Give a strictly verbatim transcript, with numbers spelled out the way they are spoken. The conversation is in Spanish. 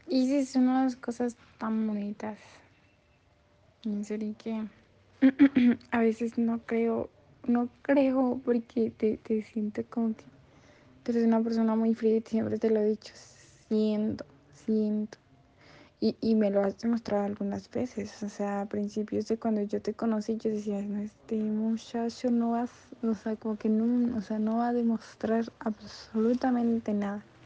Y sí, son unas cosas tan bonitas. En serio que a veces no creo, no creo porque te, te siento como que tú eres una persona muy fría y siempre te lo he dicho. Siento, siento. Y, y me lo has demostrado algunas veces. O sea, a principios de cuando yo te conocí, yo decía, no, este muchacho no va, a- o sea, como que no, o sea, no va a demostrar absolutamente nada.